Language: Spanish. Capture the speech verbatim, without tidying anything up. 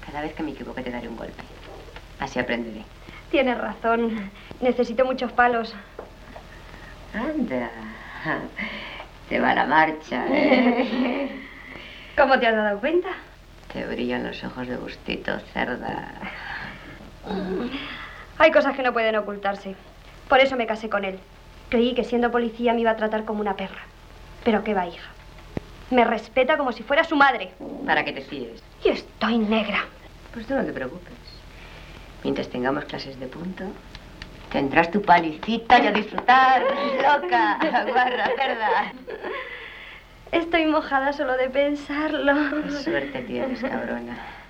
Cada vez que me equivoque te daré un golpe. Así aprenderé. Tienes razón. Necesito muchos palos. Anda. Te va la marcha, ¿eh? ¿Cómo te has dado cuenta? Te brillan los ojos de gustito, cerda. Hay cosas que no pueden ocultarse. Por eso me casé con él. Creí que siendo policía me iba a tratar como una perra. Pero qué va, hija. Me respeta como si fuera su madre. Para que te fíes. Y estoy negra. Pues tú no te preocupes. Mientras tengamos clases de punto, tendrás tu palicita y a disfrutar. Loca, guarra, cerda. Estoy mojada solo de pensarlo. Qué suerte tienes, cabrona.